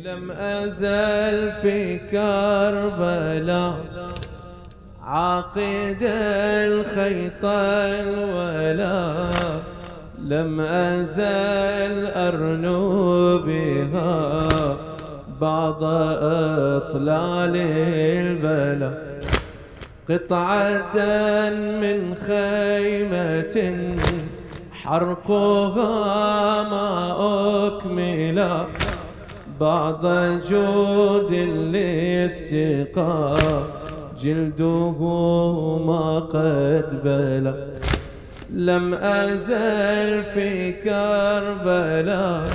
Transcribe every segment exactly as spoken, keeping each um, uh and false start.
لم أزل في كربلاء عاقد الخيط الولاء، لم أزل أرنو بها بعض أطلال البلاء، قطعة من خيمة حرقها ما أكملا، بعض جود للسقا جلده ما قد بلى، لم أزل في كربلاء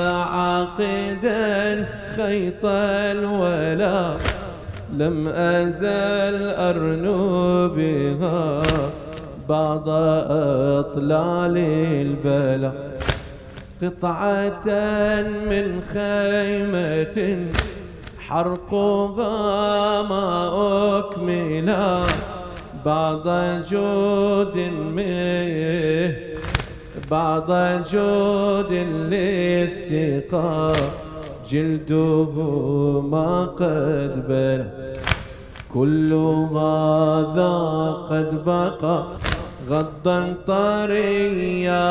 عاقدا خيط الولاء، لم أزل أرنو بها بعض أطلال البلاء، قطعة من خيمة حرقها ما أكملا، بعض جود منه بعض جود للسقا جلده ما قد بلى، كل هذا قد بقى غضا طريا،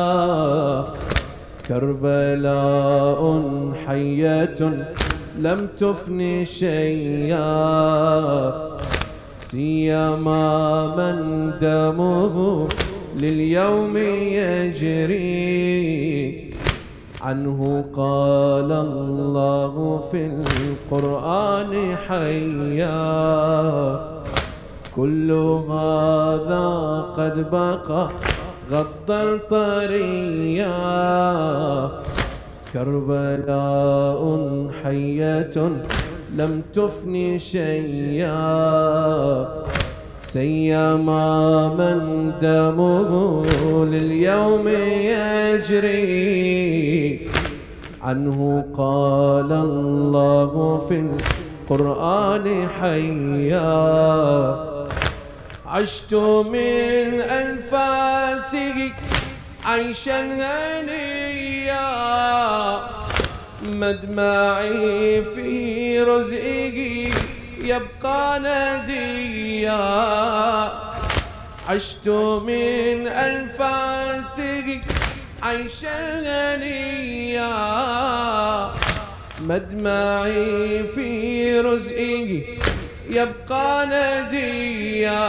كربلاء حية لم تفن شيئا، سيما من دمه لليوم يجري، عنه قال الله في القرآن حيا، كل هذا قد بقى غضا طريا، كربلاء حية لم تفن شيئا، سيما من دمه لليوم يجري، عنه قال الله في القرآن حيا، عشت من أنفاسه عيشا هنيا، مدمعي في رزقه يبقى نديا، عشت من أنفاسه عيشا هنيا، مدمعي في رزقه يبقى نديا،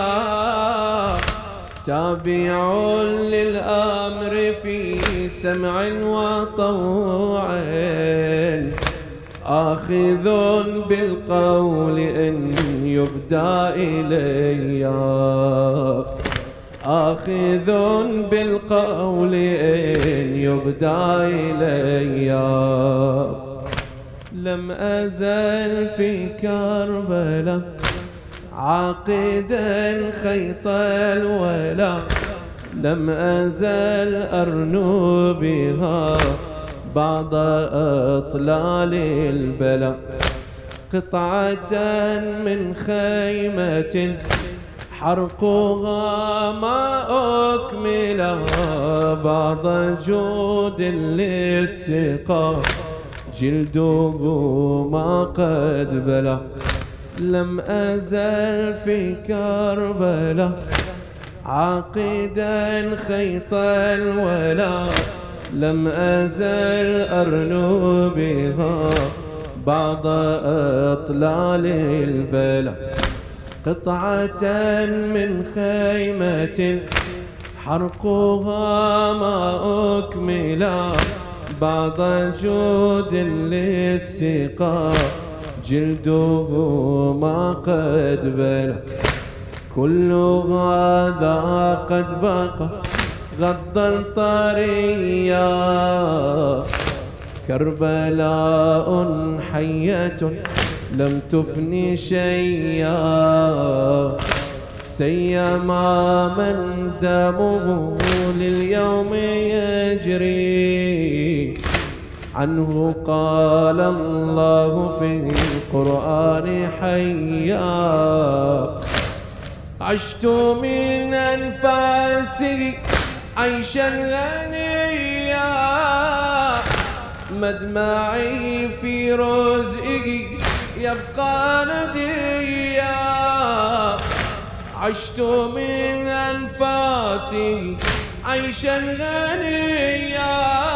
تابع للأمر في سمع وطوع، آخذ بالقول إن يبدى إلي، آخذ بالقول إن يبدى إلي، لم أزل في كربلاء عاقدا خيط الولاء، لم أزل أرنو بها بعض أطلال البلاء، قطعة من خيمة حرقها ما أكملا، بعض جود للسقا جلده ما قد بلى، لم أزل في كربلاء عاقدا خيط الولاء، لم أزل أرنو بها بعض أطلال البلاء، قطعة من خيمة حرقها ما أكملا، بعض جود للسقا جلده ما قد بلى، كل هذا قد بقى غضا طريا، كربلاء حية لم تفن شيئا، سيما من دمه لليوم يجري، عنه قال الله في القرآن حيا، عشت من أنفاسه عيشا غنيا، مدمعي في رزقي يبقى نديا، عشت من أنفاسي عيشا غنيا،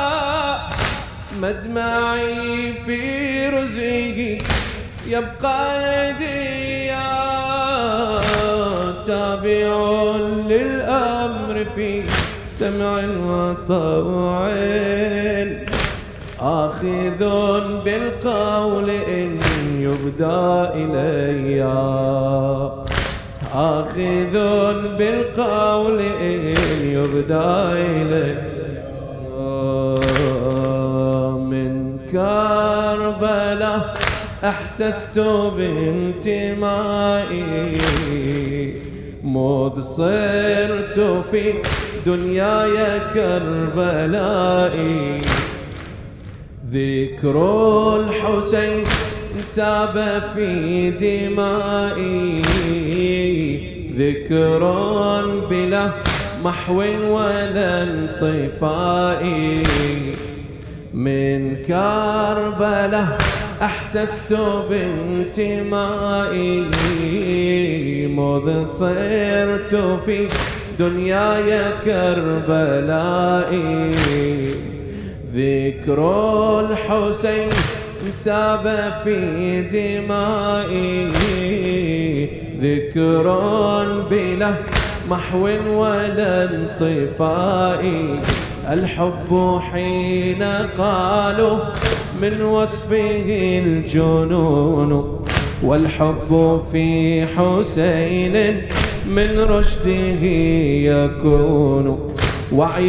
مدمعي في رزقي يبقى نديا، تابع للأمر في سمع وطوع، آخذ بالقول إن يبدى إلي، آخذ بالقول إن يبدى إلي. من كربلاء أحسست بانتمائي، مذ صرت في دنياي كربلائي، ذكر الحسين ساب في دمائي، ذكر بلا محو ولا انطفاء. من كربلاء أحسست بانتمائي، مذ صرت في دنياي كربلائي، ذكر الحسين ساب في دمائي، ذكر بلا محو ولا انطفاء. الحب حين قالوا من وصفه الجنون، والحب في حسين من رشده يكون، وعي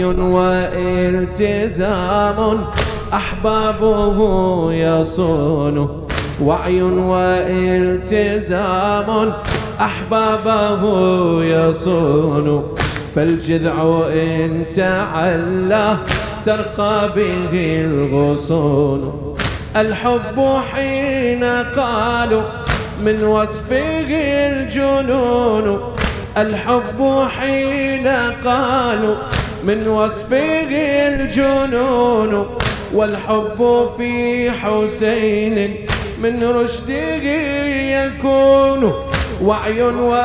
والتزام أحبابه يصون، وعي والتزام أحبابه يصون، فالجذع إن تعلى ترقى به الغصون. الحب حين قالوا من وصفه الجنون، الحب حين قالوا من وصفه الجنون، والحب في حسين من رشده يكون، وعي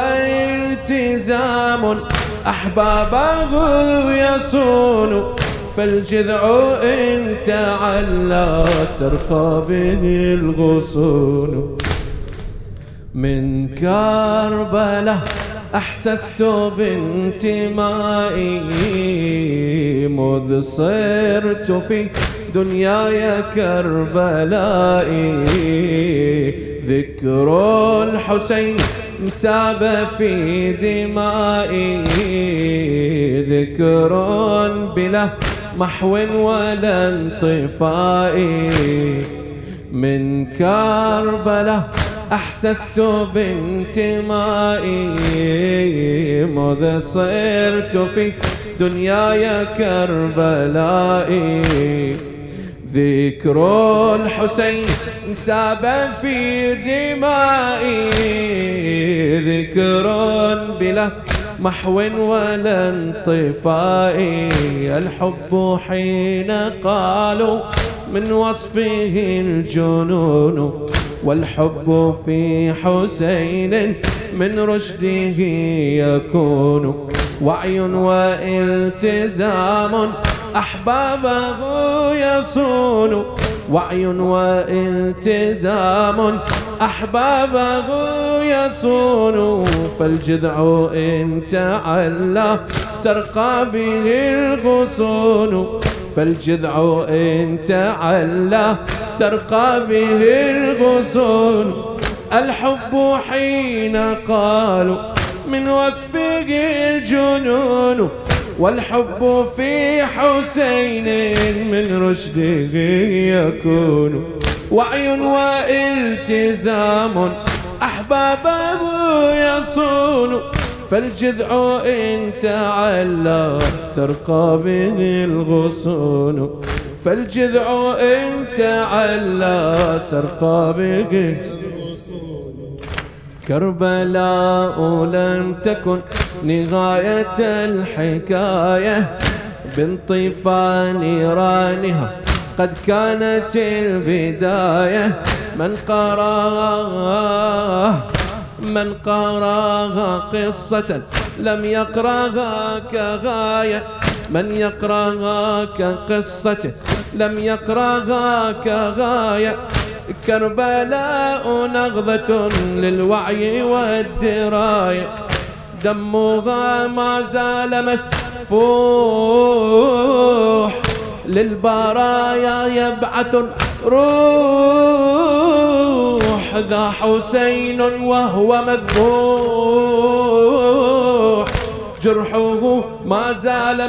والتزام أحبابه يصون، فالجذع إن تعلى ترقى به الغصون. من كربلاء أحسست بانتمائي، مذ صرت في دنياي كربلائي، ذكر الحسين ساب في دمائي، ذكر بلا محو ولا انطفاء. من كربلاء أحسست بانتمائي، مذ صرت في دنياي كربلائي، ذكر الحسين ساب في دمائي، ذكر بلا محو ولا انطفاء. الحب حين قالوا من وصفه الجنون، والحب في حسين من رشده يكون، وعي والتزام أحبابه يصون، وعي والتزام أحبابه يصون، فالجذع إن تعلى ترقى به الغصون، فالجذع إن تعلى ترقى به الغصون. الحب حين قالوا من وصفه الجنون، والحب في حسين من رشده يكون، وعي والتزام أحبابه يصون، فالجذع إن تعلى ترقى به الغصون، فالجذع إن تعلى ترقى به. كربلاء لم تكن نهاية الحكاية، بانطفاء نيرانها قد كانت البداية من قراها من قراها قصة لم يقراها كغاية من يقراها كقصة لم يقراها كغاية كربلاء نغضة للوعي والدراية دمها ما زال مسفوح للبرايا يبعث روح ذا حسين وهو مذبوح جرحه ما زال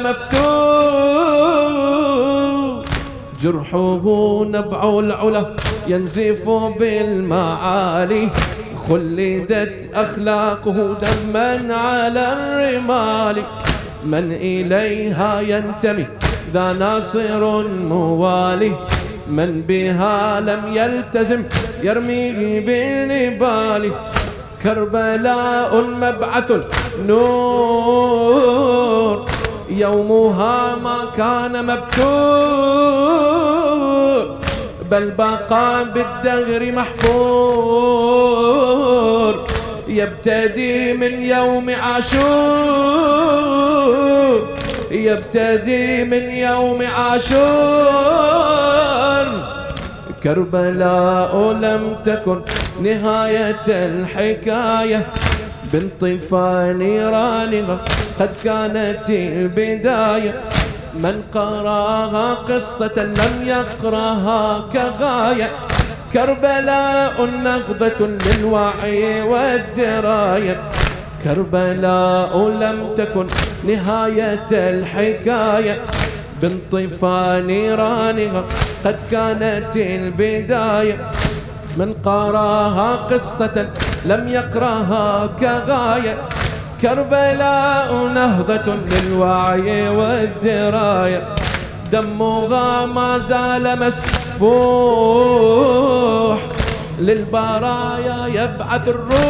مفتوح جرحه نبع العلا ينزف بالمعالي خلدت أخلاقه دما على الرمال من إليها ينتمي ذا ناصر موالي من بها لم يلتزم يرميه بالنبال كربلاء مبعث نور يومها ما كان مبتور بل بقى بالدهر محفور يبتدي من يوم عاشور يبتدي من يوم عاشور كربلاء لم تكن نهاية الحكاية بانطفاء نيرانها قد كانت البداية من قراها قصة لم يقراها كغاية كربلاء نغضة للوعي والدراية كربلاء لم تكن نهاية الحكاية بانطفاء نيرانها قد كانت البداية من قراها قصة لم يقراها كغاية كربلاء نهضة للوعي والدراية دمها ما زال مسفوح للبرايا يبعث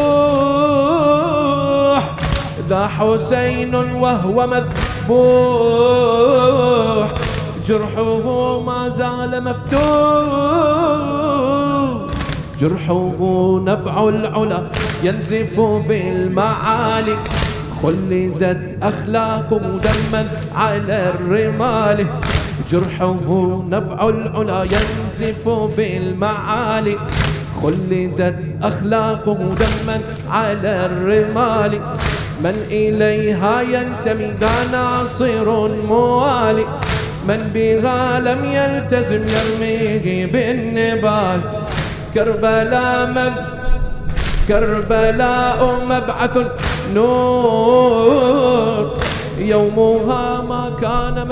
الروح ذا حسين وهو مذبوح جرحه ما زال مفتوح جرحه نبع العلا ينزف بالمعالي خلدت أخلاقه دما على الرمال جرحه نبع العلا ينزف بالمعالي خلدت أخلاقه دما على الرمال من إليها ينتمي ذا ناصر موالي من بها لم يلتزم يرميه بالنبال كربلاء مب كربلاء مبعث نور يومها ما كان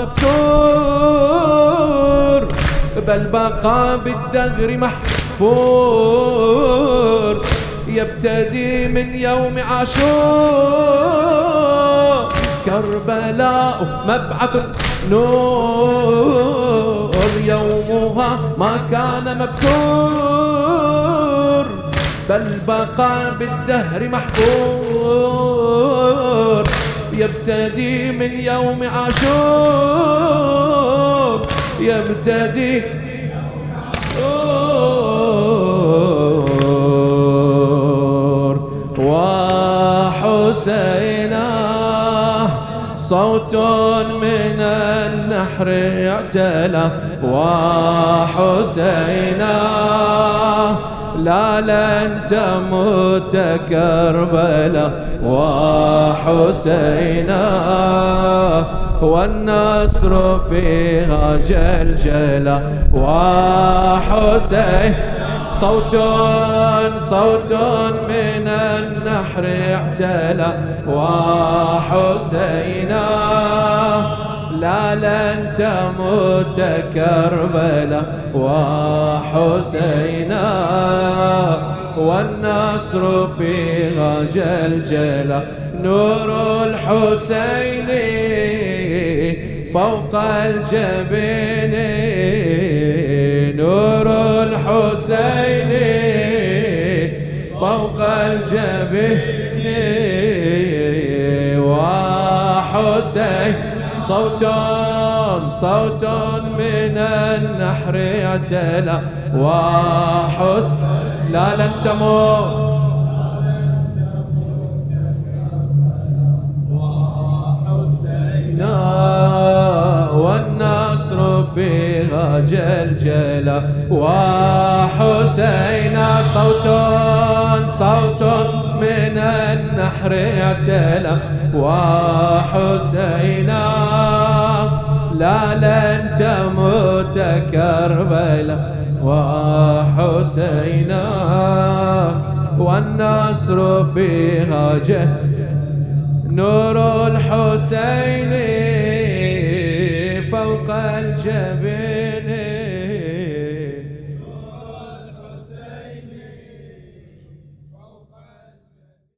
مبتور بل بقى بالدهر محفور يبتدي من يوم عاشور كربلاء مبعث نور يومها ما كان مبتور بل بقى بالدهر محفور يبتدي من يوم عاشور يبتدي وحسينا صوت من النحر اعتلى وحسينا لا لن تموت كربلا وحسينا والنصر فيها جلجلا وحسين صوت صوت من النحر اعتلى وحسينا لا لن تموت كربلا وحسينا والنصر فيها جلجلا نور الحسين فوق الجبين نور الحسين فوق الجبين وحسين صوت صوت من النحر اعتلى وحسن لا لن تموت والنصر فيها جلجلة وحسينا صوت صوت من النحر اعتلى وحسينا لا لن تموت كربلا وحسينا والنصر فيها جلجلة نور الحسين فوق الجبين